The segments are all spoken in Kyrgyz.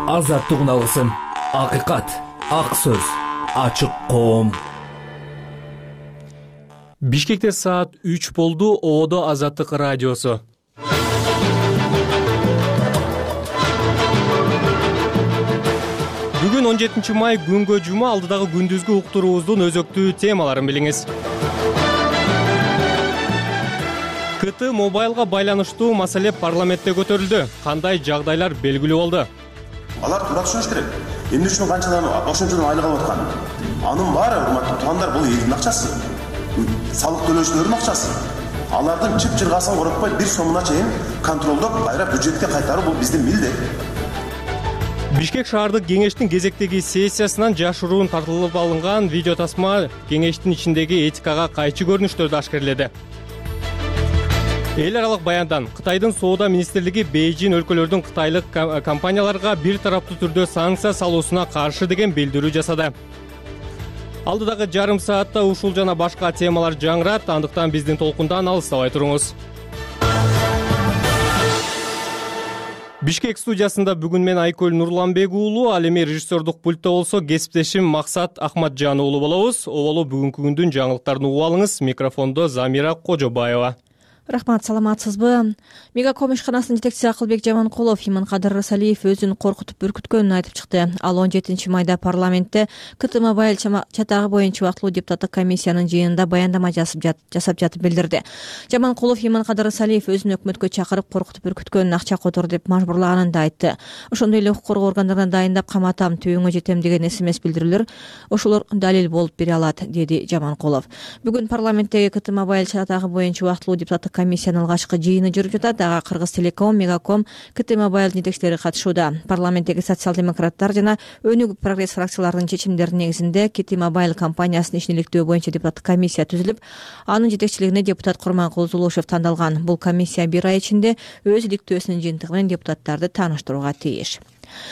Азаттыгын алгысың. Акыйкат, ак сөз, ачык коом. Бишкекте саат 3 болду. Оодо Азаттык радиосу. Бүгүн 17 май күнгө жума. Алдыдагы күндүзгү уктуруубуздун өзөктүү темаларын билиңиз. КТ мобайлга байланыштуу маселе парламентте көтөрүлдү. Кандай жагдайлар белгилүү болду? Алар туура түшүнүш керек. Эмне үчүн канчалап ошончодон айлык алып аткан? Анын баары, урматтуу туугандар, бул элдин акчасы. Салык төлөөчүлөрдүн акчасы. Алардын чып-чыргасын коротпой бир сомуна чейин контролдоп, кайра бюджетке кайтаруу бул биздин милдет. Бишкек шаардык кеңештин кезектеги сессиясынан жашыруун тартылып алынган видео тасма кеңештин ичиндеги этикага кайчы көрүнүштөрдү ашкерледи. Эл аралык баяндан Кытайдын соода министрлиги Бейжин өлкөлөрдүн кытайлык компанияларга бир тараптуу түрдө санкция салуусуна каршы деген билдирүү жасады. Алдыдагы жарым саатта ушул жана башка темалар жаңырат, андыктан биздин толкундан алыстабай туруңуз. Бишкек студиясында бүгүн мен Айкөл Нурланбек уулу, ал эми режиссердук пультта болсо кесиптешим Максат Ахматжан уулу болобуз. Оболу бүгүнкү күндүн жаңылыктарын угуп алыңыз. Микрофондо Замира Кожобаева. Рахмат, саламатсызбы? Мегаком ишканасынын жетекчиси Акылбек Жаманкулов Иманкадыр Рысалиев өзүн коркутуп бүркүткөнүн айтып чыкты. Ал 17 майда парламентте КТ мобайл чатагы боюнча убактылуу депутаттык комиссиянын жыйынында баяндама жасап жатып билдирди. Жаманкулов Иманкадыр Рысалиев өзүн өкмөткө чакырып коркутуп бүркүткөнүн акча котор деп мажбурлаганын да айтты. Ошондой эле укук коргоо органдарына дайындап каматам, түбүңө жетем деген СМС билдирүүлөр ошолор далил болуп бере алат, деди Жаманкулов. Бүгүн парламенттеги КТ мобайл чатагы боюнча убактылуу депутаттык комиссиянын алгачкы жыйыны жүрүп жатат. Ага Кыргыз Телеком, Мегаком, КТ мобайл жетекчилери катышууда. Парламенттеги социал-демократтар жана Өнүгүп прогресс фракцияларынын чечимдеринин негизинде КТ мобайл компаниясынын ишин иликтөө боюнча депутаттык комиссия түзүлүп, анын жетекчилигине депутат Курманкул Зулушев тандалган. Бул комиссия бир ай ичинде өз иликтөөсүнүн жыйынтыгы менен депутаттарды тааныштырууга тийиш.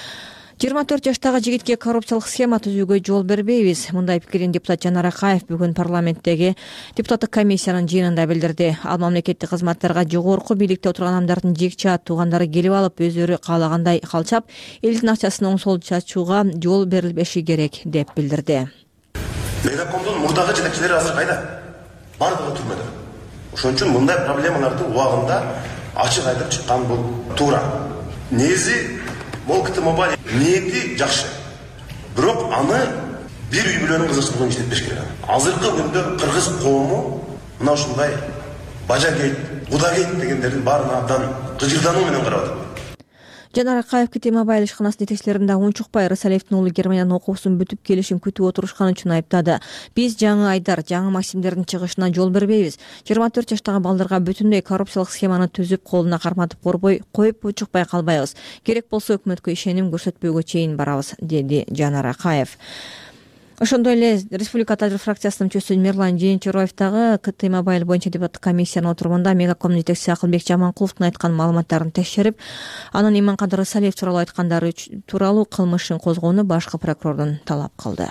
24 жаштагы жигитке коррупциялык схема түзүүгө жол бербейбиз. Мындай пикирин депутат Жанар Акаев бүгүн парламенттеги депутаттык комиссиянын жыйынында билдирди. Ал мамлекеттик кызматтарга жогорку бийликте отурган адамдардын жекча туугандары келип алып, өздөрү каалагандай калчап, элдин акчасын оңсол чачууга жол берилбеши керек деп билдирди. Мегакомдун мурдагы жетекчилери азыр кайда? Бардыгы түрмөдө. Ошон үчүн мындай проблемаларды убагында ачык айтып чыккан бул туура. Негизи бул КТ мобайл ниети жакшы. Бирок аны бир үй бүлөнүн кызыкчылыгын иштетпеш керек. Азыркы күндө кыргыз коому мына ушундай бажагейт, кудагейт дегендердин баарына абдан кыжырдануу менен карап атат. Жанар Акаев КТ мобайл ишканасынын жетекчилерин да унчукпай Рысалиевдин уулу Германиянын окуусун бүтүп келишин күтүп отурушканы үчүн айыптады. Биз жаңы айдар, жаңы максимдердин чыгышына жол бербейбиз. 24 жаштагы балдарга бүтүндөй коррупциялык схеманы түзүп, колуна карматып коюп учукпай калбайбыз. Керек болсо өкмөткө ишеним көрсөтпөөгө чейин барабыз, деди Жанар Акаев. Ошондой эле Республика Атажыр фракциясынын мүчөсү Мерлан Жээнчороев дагы КТ мобайл боюнча депутаттык комиссиянын отурумунда Мегакомдун жетекчиси Акылбек Жаманкуловдун айткан маалыматтарын текшерип, анын Иманкадыр Рысалиев тууралуу айткандары тууралуу кылмыш ишин козгоону башкы прокурордон талап кылды.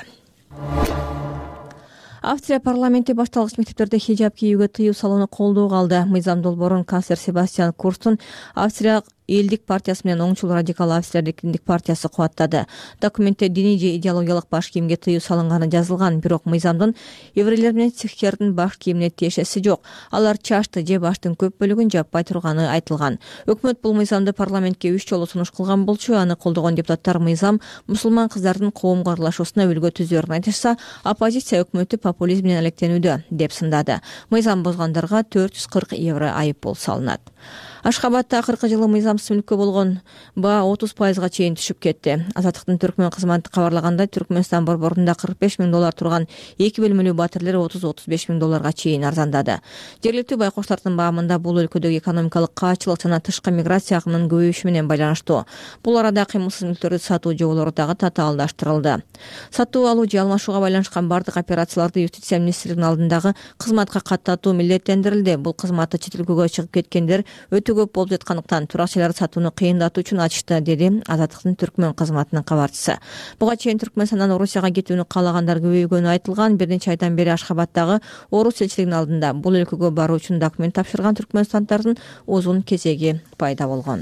Австрия парламенти башталгыч мектептерде хиджаб кийүүгө тыюу салууну колдоого алды. Мыйзам долбоорун канцлер Себастьян Курстун Австрия элдик партиясы менен оңчул радикал Австрия эркиндик партиясы кубаттады. Документте диний же идеологиялык баш кийимге тыюу салынганы жазылган, бирок мыйзамдын еврейлер менен сикхтердин баш кийимине тиешеси жок. Алар чачты же баштын көп бөлүгүн жаппай турганы айтылган. Өкмөт бул мыйзамды парламентке 3 жолу сунуш кылган болчу. Аны колдогон депутаттар мыйзам мусулман кыздардын коомго аралашуусуна үлгү түзөөрүн айтышса, оппозиция өкмөттү популизм менен алектенүүдө деп сындады. Мыйзам бозгондарга 440 евро айыппул салынат. Ашхабадда акыркы жылы мыйзамсыз мүлккө болгон баа 30% чейин түшүп кетти. Азаттыктын Түркмөн кызматы кабарлагандай, Түркмөнстан борборунда $45,000 турган 2 бөлмөлүү батирлер $30-35,000 чейин арзандады. Жергиликтүү байкоштардын баамында бул өлкөдөгү экономикалык каачылык жана тышкы миграция агымынын көбөйүшү менен байланыштуу. Бул арада кыймылсыз мүлктөрдү сатуу жоболору дагы татаалдаштырылды. Сатуу алуу же алмашууга байланышкан бардык операцияларды юстиция министрлигинин алдындагы кызматка каттатуу милдеттендирилди. Бул кызматты чет өлкөгө чыгып кеткендер өтө көп болуп жаткандыктан туракчыларды сатууну кыйындатуу үчүн ачышты, деди Азаттыктын Түркмөн кызматынын кабарчысы. Буга чейин Түркмөнстандан Орусияга кетүүнү каалагандар көбөйгөнү айтылган. Бир нече айдан бери Ашхабаддагы Орус элчилигинин алдында бул өлкөгө баруу үчүн документ тапшырган түркмөнстандардын узун кезеги пайда болгон.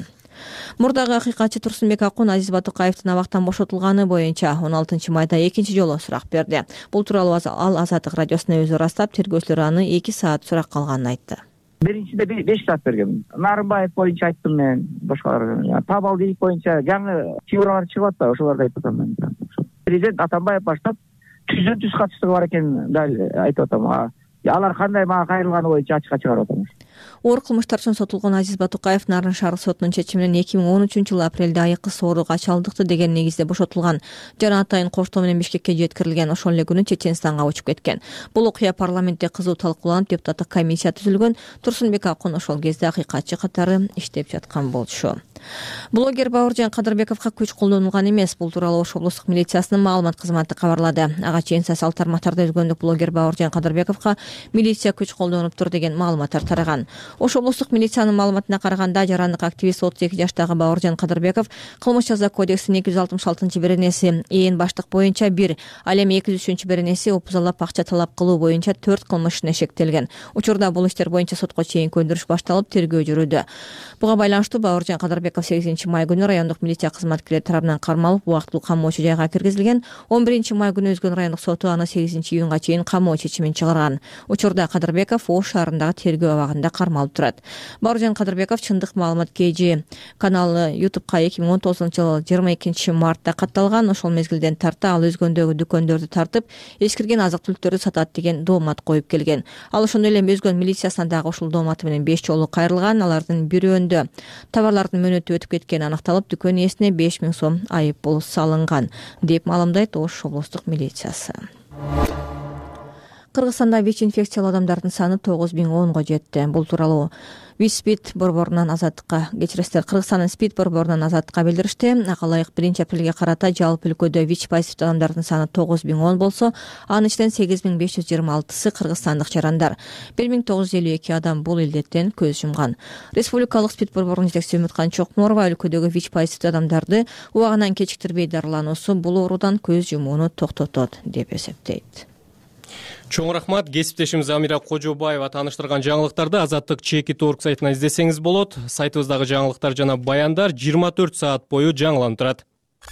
Мурдагы акыйкатчы Турсунбек Акун Азиз Батукаевдин абактан бошотулганы боюнча 16 майда экинчи жолу сурак берди. Бул тууралуу ал Азаттык радиосуна өзү ырастап, тергөөчүлөр аны 2 саат сурак калганын айтты. Биринчиде 5 саат бергем. Нарымбаев боюнча айттым мен, башкалар. Табал дейик боюнча жаңы чыгаралар чыгып атпайбы, ошолорду айтып атам мен. Президент Атамбаев баштап түз катчысы бар экен дал айтып атам. Алар кандай мага кайрылганы боюнча ачыкка чыгарып атам. Оор кылмыштар үчүн сотулган Азиз Батукаев Нарын шаар сотунун чечиминен 2013-жылы апрелде айыккы сооруга чалдыкты деген негизде бошотулган. Жана атайын коштоо менен Бишкекке жеткирилген. Ошол эле күнү Чеченстанга учуп кеткен. Бул окуя парламентте кызуу талкууланып, депутаттык комиссия түзүлгөн. Турсунбек Акун ошол кезде акыйкатчы катары иштеп жаткан болчу. Блогер Бауыржан Кадырбековго күч колдонулган эмес. Бул тууралуу Ош облустук милициясынын маалымат кызматы кабарлады. Ага чейин социал тармактарда өзгөндүк блогер Бауыржан Кадырбековго милиция күч колдонуптур деген маалыматтар тараган. Ош облустук милициянын маалыматына караганда, жарандык активист 32 жаштагы Бауыржан Кадырбеков кылмыш жаза кодексинин 266-беренеси ээн баштык боюнча 1, ал эми 203-беренеси опузалап акча талап кылуу боюнча 4 кылмышына шектелген. Учурда бул иштер боюнча сотко чейин көндүрүш башталып, тергөө жүрүүдө. Буга байланыштуу Бауыржан Кадырбеков 8-май күнү райондук милиция кызматкерлери тарабынан кармалып, убактылуу камоочу жайга киргизилген. 11-май күнү Өзгөн райондук соту аны 8-июнга чейин камоо чечимин чыгарган. Учурда Кадырбеков Ош шаарындагы тергөө абагында кармалып турат. Бауыржан Кадырбеков чындык маалымат KG каналы YouTube'ка 2019-жылы 22 мартта катталган. Ошол мезгилден тарта ал Өзгөндөгү дүкөндөрдү тартып, эскирген азык-түлүктөрдү сатат деген доомат коюп келген. Ал ошондой эле Өзгөн милициясына дагы ушул дооматы менен 5 жолу кайрылган. Алардын бирөөндө товарлардын мөөнөтү өтүп кеткени аныкталып, дүкөн ээсине 5000 сом айып пул салынган, деп маалымдайт Ош облустук милициясы. Кыргызстанда ВИЧ-инфекциялуу адамдардын саны 9010го жетти. Бул тууралуу ВИЧ-СПИД борборунан Азаттыкка Кыргызстандын СПИД борборунан Азаттыкка билдиришти. Ага ылайык 1-апрелге карата жалпы өлкөдө ВИЧ-позитивдүү адамдардын саны 9010 болсо, анын ичинен 8556-сы кыргызстандык жарандар. 1952 адам бул илдеттен көз жумган. Республикалык СПИД борборунун жетекчиси Үмүткан Чокморова өлкөдөгү ВИЧ-позитивдүү адамдарды убагынан кечиктирбей дарылануусу бул ооруудан көз жумууну токтотот деп эсептейт. Чоң рахмат. Кесиптешimiz Амира Кожобаева тааныштырган жаңылыктарды Азаттык ЧК.org сайтынан издесеңиз болот. Сайтыбыздагы жаңылыктар жана баяндар 24 саат бою жаңыланып турат.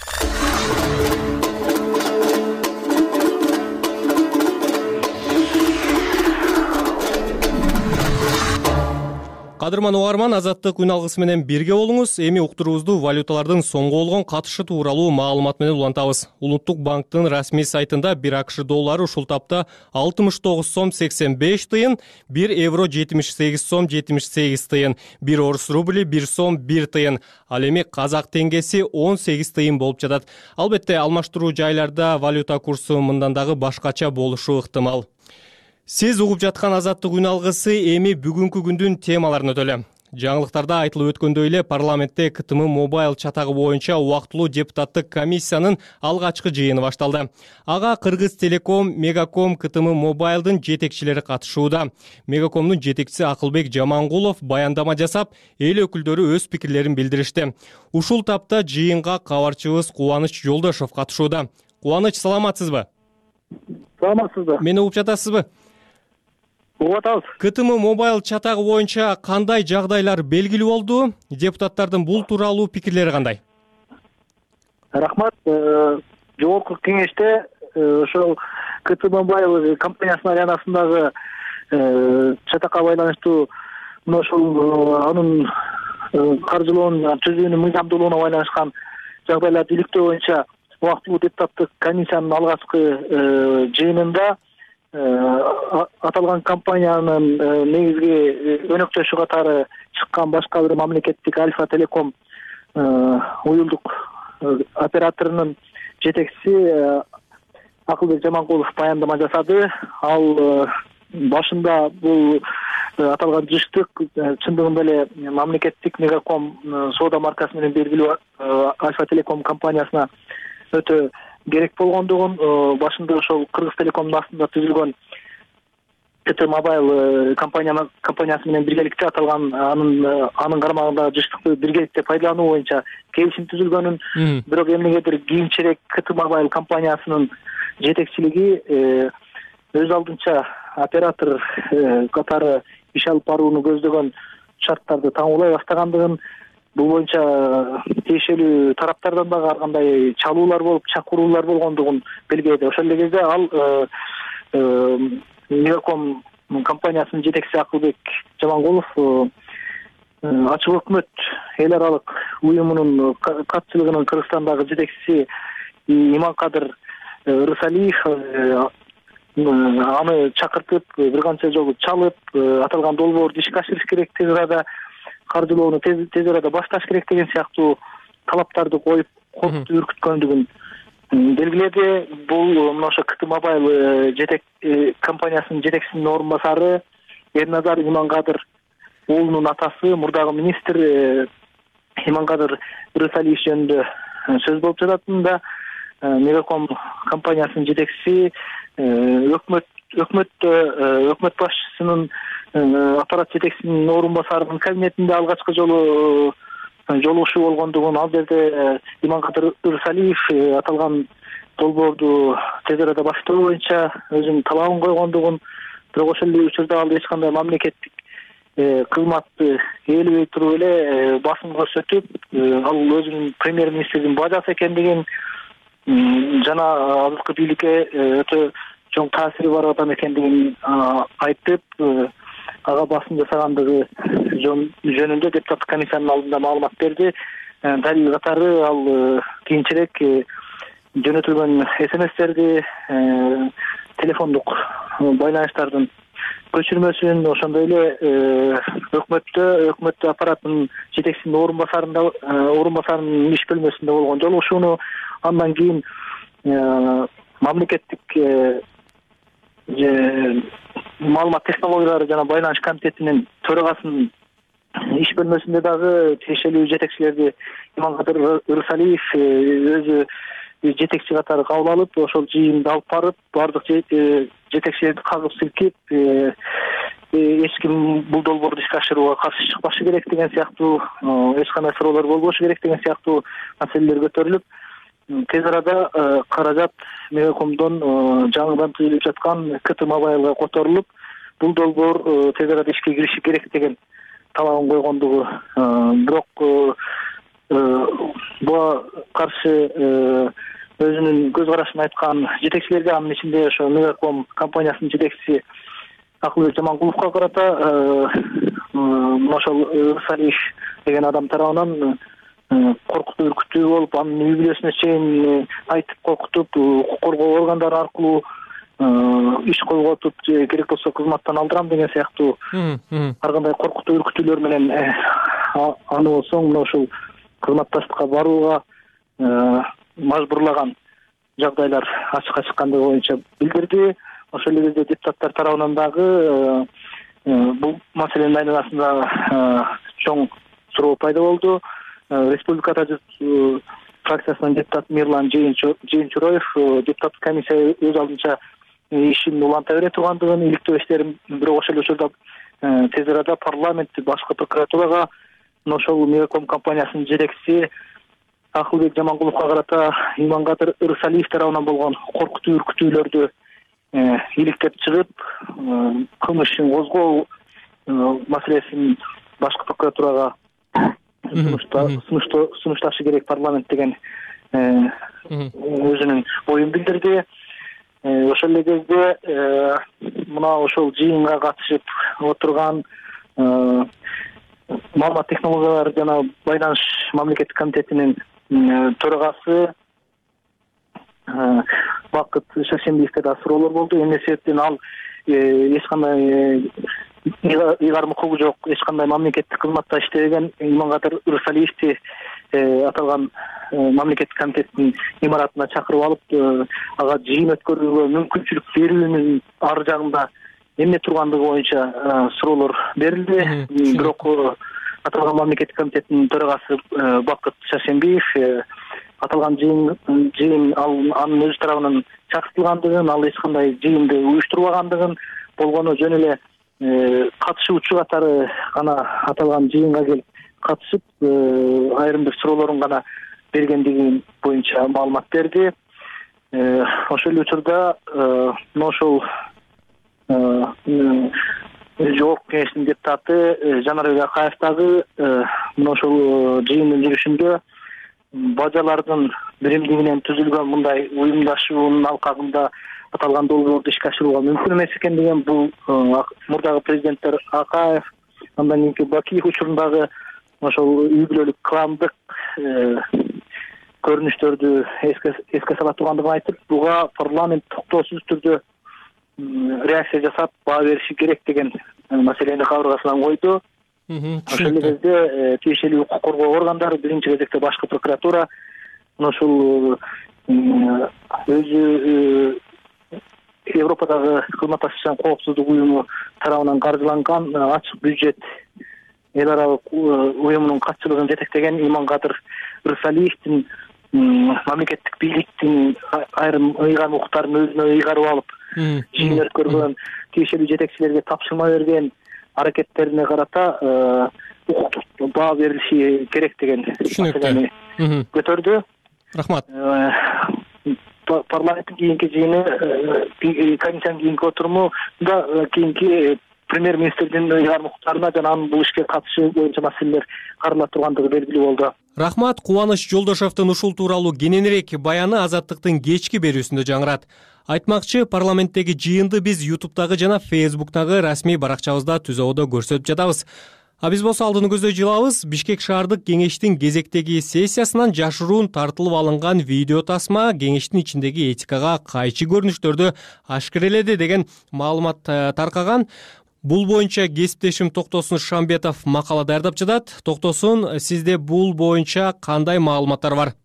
Кадырман угарман, Азаттык үн алгысы менен бирге болуңуз. Эми уктуруубузду валюталардын соңго болгон катышы тууралуу маалымат менен улантабыз. Улуттук банктын расмий сайтында 1 АКШ доллары ушул тапта 69 сом 85 тыйын, 1 евро 78 сом 78 тыйын, 1 орус рубли 1 сом 1 тыйын, ал эми казак теңгеси 18 тыйын болуп жатат. Албетте, алмаштыруу жайларда валюта курсу мындан дагы башкача болушу ыктымал. Сиз угуп жаткан Азаттык үн алгысы эми бүгүнкү күндүн темаларын өтөлө. Жаңылыктарда айтылып өткөндөй эле парламентте КТМ мобайл чатагы боюнча убактылуу депутаттык комиссиянын алгачкы жыйыны башталды. Ага Кыргыз Телеком, Мегаком, КТМ мобайлдын жетекчилери катышууда. Мегакомдун жетекчиси Акылбек Жамангулов баяндама жасап, эл өкүлдөрү өз пикирлерин билдиришти. Ушул тапта жыйынга кабарчыбыз Кубаныч Жолдошов катышууда. Кубаныч, саламатсызбы? Саламатсызбы? Мени угуп жатасызбы? КТМ мобайл чатагы боюнча кандай жагдайлар белгилүү болду? Депутаттардын бул тууралуу пикирлери кандай? Рахмат. Жогорку кеңеште ошол КТМ мобайл компаниясынын аянасындагы чатакка байланыштуу ошол анын каржылоонун түзүүнүн мыйзамдуулугуна байланышкан жагдайларды иликтөө боюнча убактылуу депутаттык комиссиянын алгачкы жыйынында аталган компаниянын негизги өнөктөшү катары чыккан башка бир мамлекеттик Альфа Телеком уюлдук операторунун жетекчиси Акылбек Жамангулов баяндама жасады. Ал башында бул аталган жыштык чындыгында эле мамлекеттик Мегаком соода маркасы менен белгилүү Альфа Телеком компаниясына өтө керек болгондугун, башында ошол Кыргыз Телекомдун астында түзүлгөн КТ мобайл компаниясы менен биргеликте аталган анын карамагында жыштыкты биргеликте пайдалануу боюнча келишим түзүлгөнүн, бирок эмнегедир кийинчерээк КТ мобайл компаниясынын жетекчилиги өз алдынча оператор катары иш алып барууну көздөгөн шарттарды таңуулай баштагандыгын, бул боюнча тиешелүү тараптардан дагы ар кандай чалуулар болуп, чакыруулар болгондугун белгиледи. Ошол эле кезде ал Мегаком компаниясынын жетекчиси Акылбек Жамангулов ачык өкмөт эл аралык уюмунун катчылыгынын Кыргызстандагы жетекчиси Иманкадыр Рысалиев аны чакыртып, бир канча жолу чалып, аталган долбоорду ишке ашырыш керек, тез арада каржылоону тез арада башташ керек деген сыяктуу талаптарды коюп, коркутуп үркүткөндүгүн белгиледи. Бул мына ошо КТ Мобайл компаниясынын жетекчисинин орун басары Эрназар Иманкадыр уулунун атасы, мурдагы министр Иманкадыр Рысалиев жөнүндө сөз болуп жататында, Мегаком компаниясынын жетекчиси өкмөт башчысынын аппарат жетекчисинин орун басарынын кабинетинде алгачкы жолу жолугушуу болгондугун, ал жерде Иманкадыр Рысалиев аталган долбоорду тез арада баштоо боюнча өзүнүн талабын койгондугун, бирок ошол эле учурда ал эч кандай мамлекеттик кызматты ээлебей туруп эле басым көрсөтүп, ал өзүнүн премьер-министрдин бажасы экендигин жана азыркы бийликке өтө чоң таасири бар адам экендигин айтып, ага басым жасагандыгы жөнүндө депутаттык комиссиянын алдында маалымат берди. Далил катары ал кийинчерээк жөнөтүлгөн СМСтерди, телефондук байланыштардын көчүрмөсүн, ошондой эле өкмөт аппаратынын жетекчисинин орун басарынын иш бөлмөсүндө болгон жолугушууну, андан кийин мамлекеттик маалымат технологиялары жана байланыш комитетинин төрагасынын иш бөлмөсүндө дагы тиешелүү жетекчилерди Иманкадыр Рысалиев өзү жетекчи катары кабыл алып, ошол жыйынды алып барып, бардык жетекчилерди кагып силкип, эч ким бул долбоорду ишке ашырууга каршы чыкпашы керек деген сыяктуу, эч кандай суроолор болбошу керек деген сыяктуу маселелер көтөрүлүп, тез арада каражат Мегакомдон жаңыдан түзүлүп жаткан КТ Мобайлга которулуп, бул долбоор тез арада ишке кириши керек деген талабын койгондугу, бирок буга каршы өзүнүн көз карашын айткан жетекчилерге, анын ичинде ошо Мегаком компаниясынын жетекчиси Акылбек Жамангуловго карата ошол Рысалиев деген адам тарабынан коркутуу, үркүтүү болуп, анын үй бүлөсүнө чейин айтып коркутуп, укук коргоо органдары аркылуу иш козготуп, керек болсо кызматтан алдырам деген сыяктуу ар кандай коркутуу, үркүтүүлөр менен аны болсоң мына ушул кызматташтыкка барууга мажбурлаган жагдайлар ачыкка чыккандыгы боюнча билдирди. Ошол эле кезде депутаттар тарабынан дагы бул маселенин айланасында чоң суроо пайда болду. Республикада фракциясынын депутаты Мирлан Жыйынчуроев депутаттык комиссия өз алдынча ишин уланта бере тургандыгын иликтөө иштерин, бирок ошол учурда тез арада парламент, башкы прокуратурага ошол Мегаком компаниясынын жетекчиси Акылбек Жамангуловго карата Иманкадыр Рысалиев тарабынан болгон коркутуу, үркүтүүлөрдү иликтеп чыгып, кылмыш ишин козгоо маселесин башкы прокуратурага сунушташы керек парламент деген өзүнүн оюн билдирди. Ошол эле кезде мына ошол жыйынга катышып отурган маалымат технологиялары жана байланыш мамлекеттик комитетинин төрагасы Бакыт Шаршембиевке да суроолор болду. Эмне себептен ал эч кандай ыйгарым укугу жок, эч кандай мамлекеттик кызматта иштебеген Иманкадыр Рысалиевди аталган мамлекеттик комитеттин имаратына чакырып алып, ага жыйын өткөрүүгө мүмкүнчүлүк берүүнүн ар жагында эмне тургандыгы боюнча суроолор берилди. Бирок аталган мамлекеттик комитеттин төрагасы Бакыт Шаршембиев аталган жыйын анын өз тарабынан чакыртылгандыгын, ал эч кандай жыйынды уюштурбагандыгын, болгону жөн эле катышуучу катары гана аталган жыйынга келип катышып, айрым бир суроолорун гана бергендиги боюнча маалымат берди. Ошол учурда ошол Жогорку Кеңештин депутаты Жанарбек Акаев дагы мына ошол жыйындын жүрүшүндө бажалардын биримдигинен түзүлгөн мындай уюмдашуунун алкагында аталган долбоорду ишке ашырууга мүмкүн эмес экендигин, бул мурдагы президенттер Акаев, андан кийинки Бакиев учурундагы ошол үй бүлөлүк кландык көрүнүштөрдү эске сала тургандыгын айтып, буга парламент токтоосуз түрдө реакция жасап баа бериши керек деген маселени кабыргасынан койду. Ошол кезде тиешелүү укук коргоо органдары, биринчи кезекте башкы прокуратура ушул өзү Европадагы кызматташуу жана коопсуздук уюму тарабынан каржыланган ачык бюджет эл аралык уюмунун катчылыгын жетектеген Иманкадыр Рысалиевдин мамлекеттик бийликтин айрым ыйган укуктарын өзүнө ыйгарып алып жыйын өткөргөн, тиешелүү жетекчилерге тапшырма берген аракеттерине карата укуктук баа берилиши керек деген маселени көтөрдү. Рахмат. Парламенттин кийинки жыйыны, комиссиянын кийинки отурумунда кийинки премьер-министрдин ыйгарым укуктарына жана анын бул ишке катышы боюнча маселелер каралып тургандыгы белгилүү болду. Рахмат. Кубаныч Жолдошевдун ушул тууралуу кененирээк баяны Азаттыктын кечки берүүсүндө жаңырат. Айтмакчы, парламенттеги жыйынды биз YouTube'дагы жана Facebook'тагы расмий баракчабызда түзөөдө көрсөтүп жатабыз. А биз болсо алдыны көздөй жылабыз. Бишкек шаардык кеңештин кезектеги сессиясынан жашыруун тартылып алынган видео тасма кеңештин ичиндеги этикага кайчы көрүнүштөрдү ашкереледи деген маалымат таркаган. Бул боюнча кесиптешим Токтосун Шамбетов макала даярдап жатат. Токтосун, сизде бул боюнча кандай маалыматтар бар?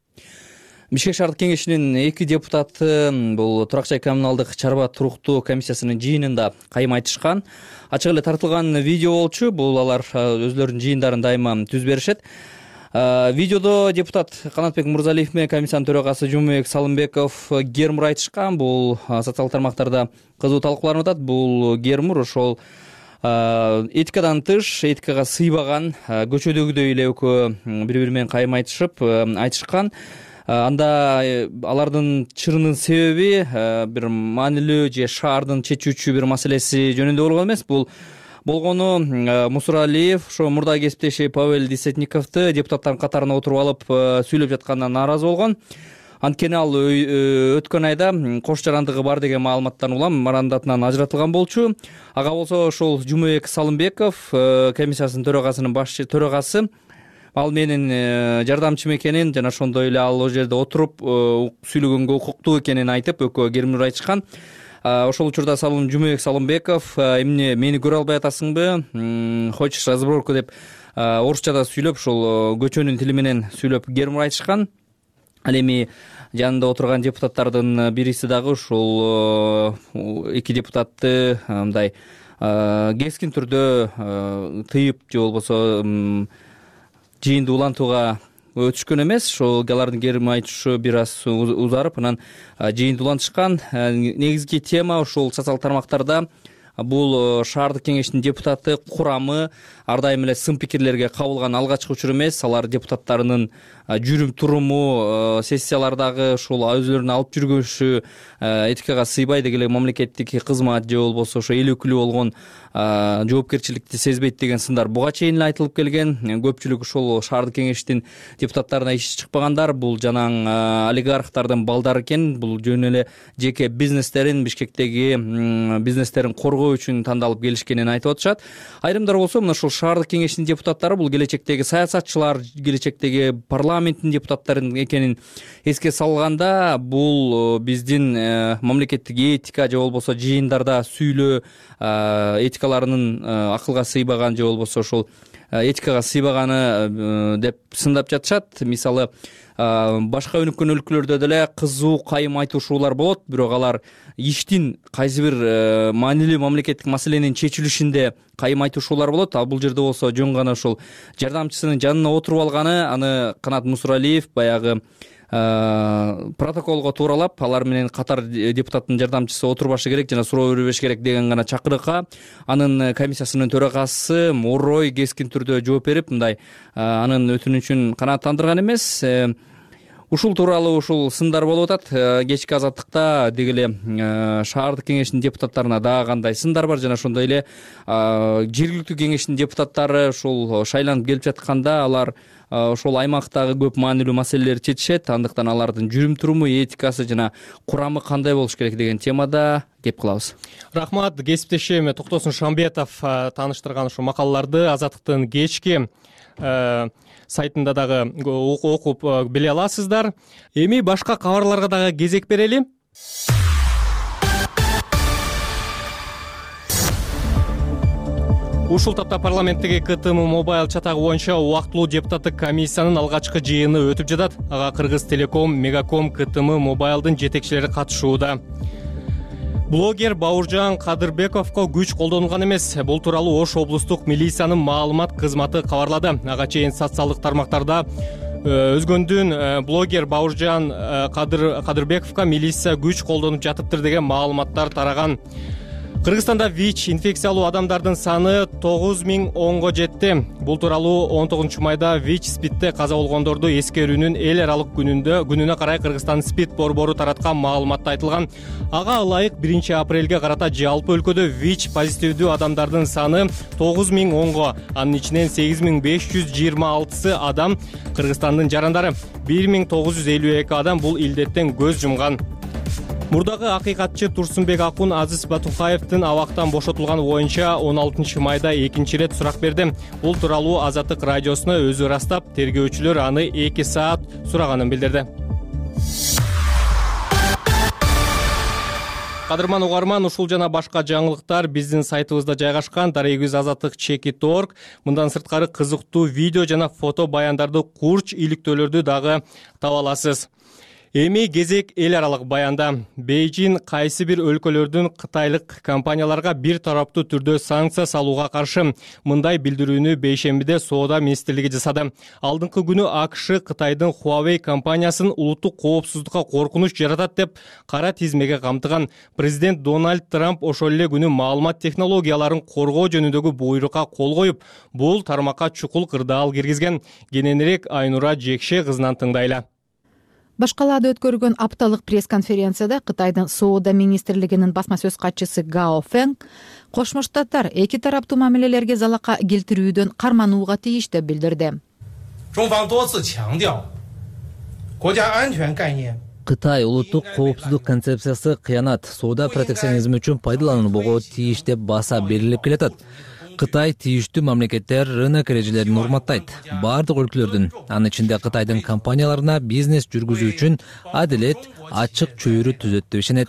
Бишкек шаардык кеңешинин 2 депутаты бул турак жай коммуналдык чарба туруктуу комиссиясынын жыйынында кайым айтышкан. Ачык эле тартылган видео болчу. Бул алар өзлөрүнүн жыйындарын дайыма түз беришет. Видеодо депутат Канатбек Мурзалиев менен комиссиянын төрагасы Жумабек Салымбеков гермур айтышкан. Бул социалдык тармактарда кызуу талкууланып атат. Бул гермур ошол этикадан тыш, этикага сыйбаган, көчөдөгүдөй эле экөө бири-бири менен кайым айтышкан. Анда алардын чырынын себеби бир маанилүү же шаардын чечүүчү бир маселеси жөнүндө болгон эмес. Бул болгону Мусуралиев ошо мурдагы кесиптеши Павел Десятниковду депутаттардын катарына отуруп алып сүйлөп жаткандан нааразы болгон. Анткени ал өткөн айда кош жарандыгы бар деген маалыматтан улам мандатынан ажыратылган болчу. Ага болсо ошол Жумабек Салымбеков, комиссиясынын төрагасынын төрагасы, ал менин жардамчым экенин жана ошондой эле ал жерде отуруп сүйлөгөнгө укуктуу экенин айтып экөө гермур айтышкан. Ошол учурда Жумабек Салымбеков эмне мени көрө албай атасыңбы? Хочешь разборку деп орусчада сүйлөп, ошол көчөнүн тили менен сүйлөп гермур айтышкан. Ал эми жанында отурган депутаттардын бириси дагы ушул 2 депутатты мындай кескин түрдө тыйып же болбосо жыйынды улантууга өтүшкөн эмес. Ошол алардын гермур айтышы бир аз узарып, анан жыйынды улантышкан. Негизги тема ошол социалдык тармактарда бул шаардык кеңештин депутаты курамы ар дайым эле сын пикирлерге кабылган алгачкы учур эмес. Алар депутаттарынын жүрүм туруму, сессиялардагы ушул өзлөрүнүн алып жүргөнүшү этикага сыйбай деген эле мамлекеттик кызмат же болбосо ошо эл өкүлү болгон жоопкерчиликти сезбейт деген сындар буга чейин эле айтылып келген. Көпчүлүк ушул шаардык кеңештин депутаттарына иши чыкпагандар бул жанаң олигархтардын балдары экен. Бул жөн эле жеке бизнестерин, Бишкектеги бизнестерин коргоо үчүн тандалып келишкенин айтып атышат. Айрымдар болсо мына ушул шаардык кеңештин депутаттары бул келечектеги саясатчылар, келечектеги парламенттин депутаттары экенин эске салганда, бул биздин мамлекеттик этика же болбосо жыйындарда сүйлөө этикаларынын акылга сыйбаган же болбосо ошол этикага сыйбаганы деп сындап жатышат. Мисалы, башка өнүккөн өлкөлөрдө деле кызуу кайым айтышуулар болот, бирок алар иштин кайсы бир маанилүү мамлекеттик маселенин чечилишинде кайым айтышуулар болот. Ал бул жерде болсо жөн гана ошол жардамчысынын жанына отуруп алганы, аны Канат Мусуралиев баягы протоколго тууралап, алар менен катар депутаттын жардамчысы отурбашы керек жана суроо бербеш керек деген гана чакырыкка анын комиссиясынын төрагасы орой кескин түрдө жооп берип, мындай анын өтүнүчүн канааттандырган эмес. Ушул тууралуу ушул сындар болуп атат. Кечки азаттыкта деги эле шаардык кеңештин депутаттарына дагы кандай сындар бар, жана ошондой эле жергиликтүү кеңештин депутаттары ушул шайланып келип жатканда алар ошол аймактагы көп маанилүү маселелерди чечишет. Андыктан алардын жүрүм туруму, этикасы жана курамы кандай болуш керек деген темада кеп кылабыз. Рахмат, кесиптешим Токтосун Шамбетов тааныштырган ушул макалаларды Азаттыктын кечки сайтында дагы окуп биле аласыздар. Эми башка кабарларга дагы кезек берели. Ушул тапта парламенттеги КТМ мобайл чатагы боюнча убактылуу депутаттык комиссиянын алгачкы жыйыны өтүп жатат. Ага Кыргыз Телеком, Мегаком, КТМ мобайлдын жетекчилери катышууда. Блогер Бауыржан Кадырбековго күч колдонулган эмес. Бул тууралуу Ош облустук милициянын маалымат кызматы кабарлады. Ага чейин социалдык тармактарда өзгөндүн блогер Бауыржан Кадырбековго милиция күч колдонуп жатыптыр деген маалыматтар тараган. Кыргызстанда ВИЧ инфекциялуу адамдардын саны 9010го жетти. Бул тууралуу 19 майда ВИЧ СПИДте каза болгондорду эскерүүнүн эл аралык күнүнө карай Кыргызстан СПИД борбору тараткан маалыматта айтылган. Ага ылайык 1 апрелге карата жалпы өлкөдө ВИЧ позитивдүү адамдардын саны 9010го, анын ичинен 8526 адам Кыргызстандын жарандары, 1952 адам бул илдеттен көз жумган. Мурдагы акыйкатчы Турсунбек Акун Азиз Батукаевдин абактан бошотулганы боюнча 16 майда экинчи ирет сурак берди. Бул тууралуу Азаттык радиосуна өзү ырастап, тергөөчүлөр аны 2 саат сураганын билдирди. Кадырман угарман, ушул жана башка жаңылыктар биздин сайтыбызда жайгашкан darayüzazatlik.org. Мындан сырткары кызыктуу видео жана фото баяндарды, курч иликтөөлөрдү дагы таба аласыз. Эми кезек эл аралык баянда. Бейжин кайсы бир өлкөлөрдүн кытайлык компанияларга бир тараптуу түрдө санкция салууга каршы. Мындай билдирүүнү бейшембиде Соода министрлиги жасады. Алдыңкы күнү АКШ Кытайдын Huawei компаниясын улуттук коопсуздукка коркунуч жаратат деп кара тизмеге камтыган. Президент Дональд Трамп ошол эле күнү маалымат технологияларын коргоо жөнүндөгү буйрукка кол коюп, бул тармакка чукул кырдаал киргизген. Кененирээк Айнура Жекше кызынан тыңдайлы. Башкалаада өткөрүлгөн апталык пресс-конференцияда Кытайдын Соода министрлигинин басма сөз катчысы Гао Фэнг Кошмо Штаттар эки тараптуу мамилелерге залака келтирүүдөн карманууга тийиш деп билдирди. Кытай улуттук коопсуздук концепциясы кыянат, соода протекционизм үчүн пайдаланылбого тийиш деп баса берилип келатат. Кытай тийиштүү мамлекеттер рынок эрежелерин урматтайт. Бардык өлкөлөрдүн, анын ичинде Кытайдын компанияларына бизнес жүргүзүү үчүн адилет, ачык чөйрө түзөт деп ишенет.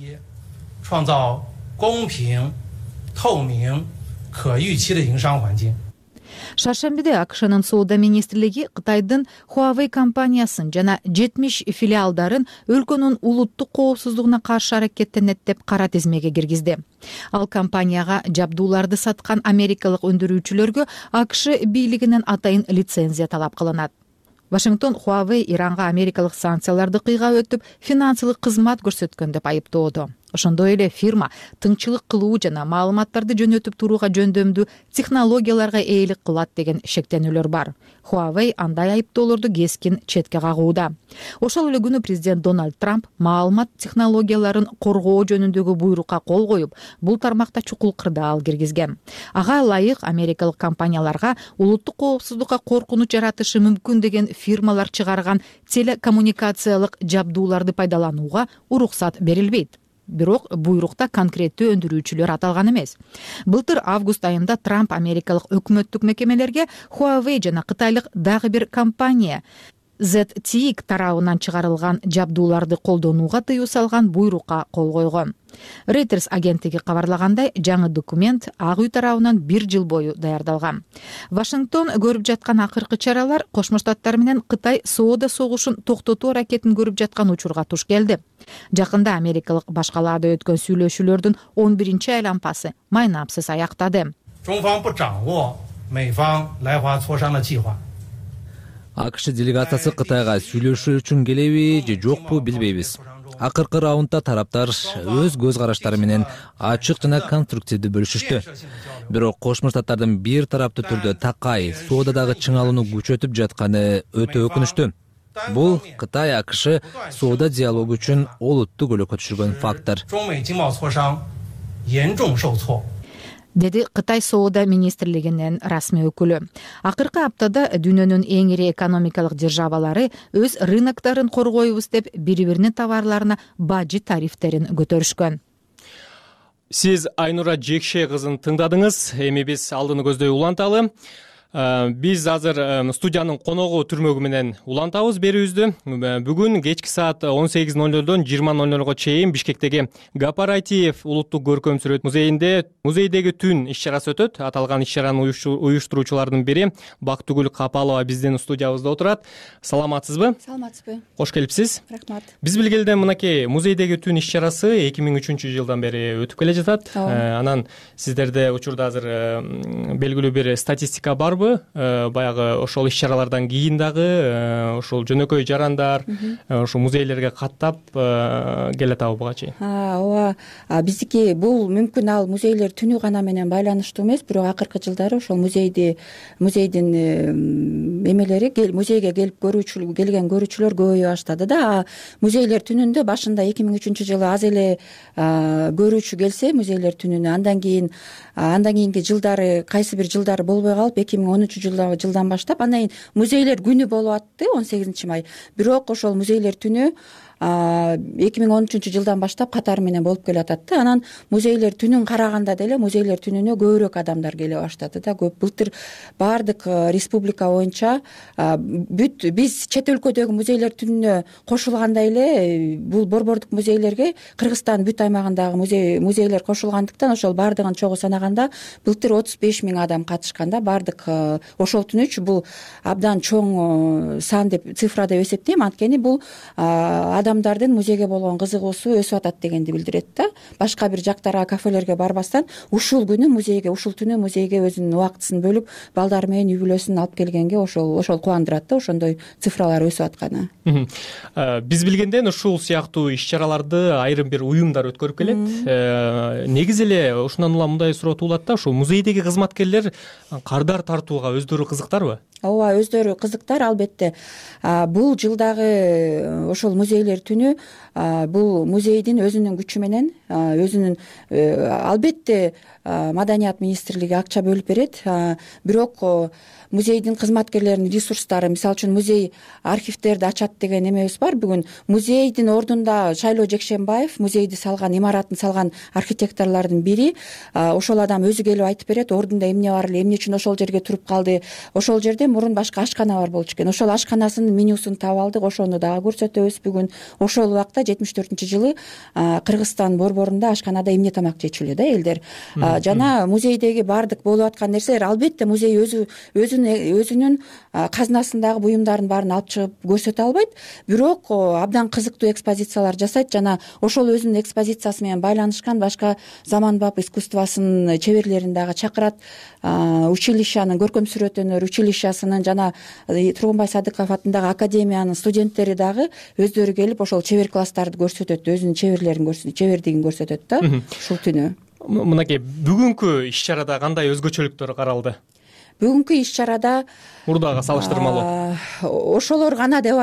Шаршембиде АКШнын Соода министрлиги Кытайдын Huawei компаниясын жана 70 филиалдарын өлкөнүн улуттук коопсуздугуна каршы аракеттенет деп кара тизмеге киргизди. Ал компанияга жабдууларды саткан америкалык өндүрүүчүлөргө АКШ бийлигинен атайын лицензия талап кылынат. Вашингтон Huawei Иранга америкалык санкцияларды кыйгап өтүп, финансылык кызмат көрсөткөн деп айыптоодо. Ошондой эле фирма тыңчылык кылуу жана маалыматтарды жөнөтүп турууга жөндөмдүү технологияларга ээлик кылат деген шектенүүлөр бар. Huawei андай айыптоолорду кескин четке кагууда. Ошол эле күнү президент Дональд Трамп маалымат технологияларын коргоо жөнүндөгү буйрукка кол коюп, бул тармакта чукул кырдаал киргизген. Ага ылайык америкалык компанияларга улуттук коопсуздукка коркунуч жаратышы мүмкүн деген фирмалар чыгарган телекоммуникациялык жабдууларды пайдаланууга уруксат берилбейт. Бирок буйрукта конкреттүү өндүрүүчүлөр аталган эмес. Былтыр август айында Трамп америкалык өкмөттүк мекемелерге Huawei жана кытайлык дагы бир компания ZTE тарабынан чыгарылган жабдууларды колдонууга тыюу салган буйрукка кол койгон. Reuters агенттиги кабарлагандай, жаңы документ Ак үй тарабынан 1 жыл бою даярдалган. Вашингтон көрүп жаткан акыркы чаралар Кошмо Штаттар менен Кытай соода согушун токтотуу аракетин көрүп жаткан учурга туш келди. Жакында америкалык башкалаада өткөн сүйлөшүүлөрдүн 11-чи айланпасы майнапсыз аяктады. АКШ делегациясы Кытайга сүйлөшүү үчүн келеби же жокпу билбейбиз. Акыркы раундда тараптар өз көз караштары менен ачык жана конструктивдүү бөлүшүштү. Бирок Кошмо Штаттардын бир тараптуу түрдө такай соодадагы чыңалууну күчөтүп жатканы өтө өкүнүчтүү. Бул Кытай АКШ соода диалогу үчүн олуттуу көйгөйгө түшүргөн фактор. Деди Кытай соода министрлигинин расмий өкүлү. Акыркы аптада дүйнөнүн эң ири экономикалык державалары өз рыноктарын коргойбуз деп бири-биринин товарларына бажы тарифтерин көтөрүшкөн. Сиз Айнура Жекше кызын тыңдадыңыз. Эми биз алдыны көздөй уланталы. Биз азыр студиянын коногу түрмөгү менен улантабыз берүүбүздү. Бүгүн кечки саат 18:00дон 20:00га чейин Бишкектеги Гапар-Айтиев улуттук көркөм сүрөт музейинде музейдеги түн иш-чарасы өтөт. Аталган иш-чаранын уюштуруучулардын бири Бактыгүл Капалова биздин студиябызда отурат. Саламатсызбы? Саламатсызбы. Кош келипсиз. Рахмат. Биз билгелде мынакей музейдеги түн иш-чарасы 2003-жылдан бери өтүп келе жатат. Анан сиздерде учурда азыр белгилүү бир статистика барбы? Баягы ошол иш-чаралардан кийин дагы ошол жөнөкөй жарандар ошол музейлерге каттап келатабы буга чейин? Ооба. Биздики бул мүмкүн ал музейлер түнү гана менен байланыштуу эмес, бирок акыркы жылдары ошол музейдин эмелери музейге келген көрүүчүлөр көбөйө баштады да. Музейлер түнүндө башында 2003-жылы аз эле көрүүчү келсе музейлер түнүнө, андан кийинки жылдары кайсы бир жылдары болбой калып 2013-жылдан баштап андан кийин музейлер күнү болуп атты 18-май. Бирок ошол музейлер түнү 2013-жылдан баштап катары менен болуп келатат. Анан музейлер түнүн караганда деле музейлер түнүнө көбүрөөк адамдар келе баштады да. Былтыр баардык республика боюнча биз чет өлкөдөгү музейлер түнүнө кошулганда эле бул борбордук музейлерге Кыргызстандын бүт аймагындагы музейлер кошулгандыктан ошол баардыгын чогуу санаганда былтыр 35 000 адам катышкан да. Баардык ошол түнүчү бул абдан чоң сан деп цифра деп эсептейм. Анткени бул адамдардын музейге болгон кызыгуусу өсүп атат дегенди билдирет да. Башка бир жактарга, кафелерге барбастан ушул түнү музейге өзүнүн убактысын бөлүп балдары менен үй бүлөсүн алып келгенге ошол кубандырат да, ошондой цифралар өсүп атканы. Биз билгенден ушул сыяктуу иш-чараларды айрым бир уюмдар өткөрүп келет. Негизи эле ушундан улам мындай суроо туулат да, ушул музейдеги кызматкерлер кардар тартууга өздөрү кызыктарбы? Ооба, өздөрү кызыктар албетте. Бул жылдагы ошол музейлер түнү бул музейдин өзүнүн күчү менен албетте Маданият министрлиги акча бөлүп берет. Бирок музейдин кызматкерлеринин ресурстары, мисалы үчүн музей архивтерди ачат деген эмебиз бар. Бүгүн музейдин ордунда Шайлоо Жекшенбаев музейди салган, имаратын салган архитекторлордун бири. Ошол адам өзү келип айтып берет, ордунда эмне бар эле, эмне үчүн ошол жерге туруп калды. Ошол жерде мурун башка ашкана бар болчу экен. Ошол ашканасынын менюсун таап алдык, ошону дагы көрсөтөбүз бүгүн. Ошол убакта 74-жылы Кыргызстан борборунда ашканада эмне тамак жечүлү да элдер. Жана музейдеги баардык болуп аткан нерселер, албетте музей өзүнүн казынасындагы буюмдардын баарын алып чыгып көрсөтө албайт, бирок абдан кызыктуу экспозициялар жасайт. Жана ошол өзүнүн экспозициясы менен байланышкан башка заманбап искусствосунун чеберлерин дагы чакырат. Училищанын, көркөм сүрөт өнөр училищасынын жана Тургунбай Садыков атындагы академиянын студенттери дагы өздөрү келип ошол чебер класстарды көрсөтөт, өзүнүн чебердигин көрсөтөт да ушул түнү. Мынакей бүгүнкү иш-чарада кандай өзгөчөлүктөр каралды? Бүгүнкү иш-чарада мурдага салыштырмалуу ошолор гана деп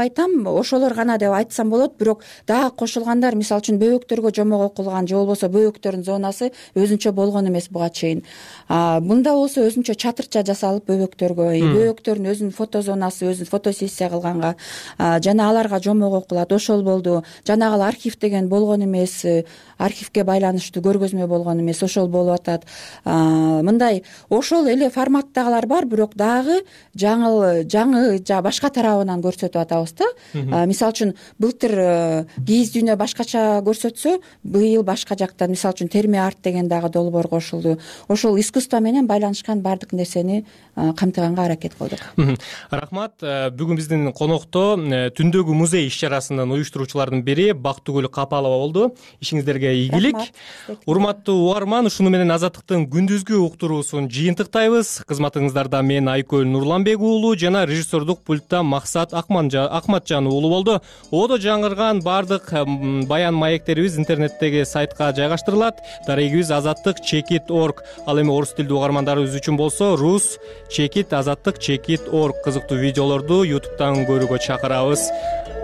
айтсам болот, бирок дагы кошулгандар, мисалы үчүн бөбөктөргө жомок окулган же болбосо бөбөктөрдүн зонасы өзүнчө болгон эмес буга чейин. Мында болсо өзүнчө чатырча жасалып бөбөктөрдүн өзүнүн фото зонасы, өзүнүн фотосессия кылганга жана аларга жомок окулат, ошол болду. Жанагы архив деген болгон эмес, архивге байланыштуу көргөзмө болгон эмес, ошол болуп атат. Мындай ошол эле форматтагылар бар, бирок дагы жаңы башка тарабынан көрсөтүп атабыз да. Мисалы үчүн былтыр кийиз дүйнө башкача көрсөтсө, быйыл башка жактан, мисалы үчүн терме арт деген дагы долбоор кошулду. Ошол искусство менен байланышкан баардык нерсени камтыганга аракет кылдык. Рахмат. Бүгүн биздин конокто түндөгү музей иш-чарасынын уюштуруучулардын бири Бактыгүл Капалова болду. Ишиңиздерге ийгилик. Урматтуу угарман, ушуну менен Азаттыктын күндүзгү уктуруусун жыйынтыктайбыз. Кызматыңыздарда мен Айкөл Нурланбек уулу жана режиссердук пультта Максат Акматжан уулу болду. Одо жаңырган бардык баян маектерибиз интернеттеги сайтка жайгаштырылат. Дарегибиз azattik.chekit.org. Ал эми орус тилдүү угармандарыбыз үчүн болсо рус chekit azattik.chekit.org кызыктуу видеолорду YouTube'дан көрүүгө чакырабыз.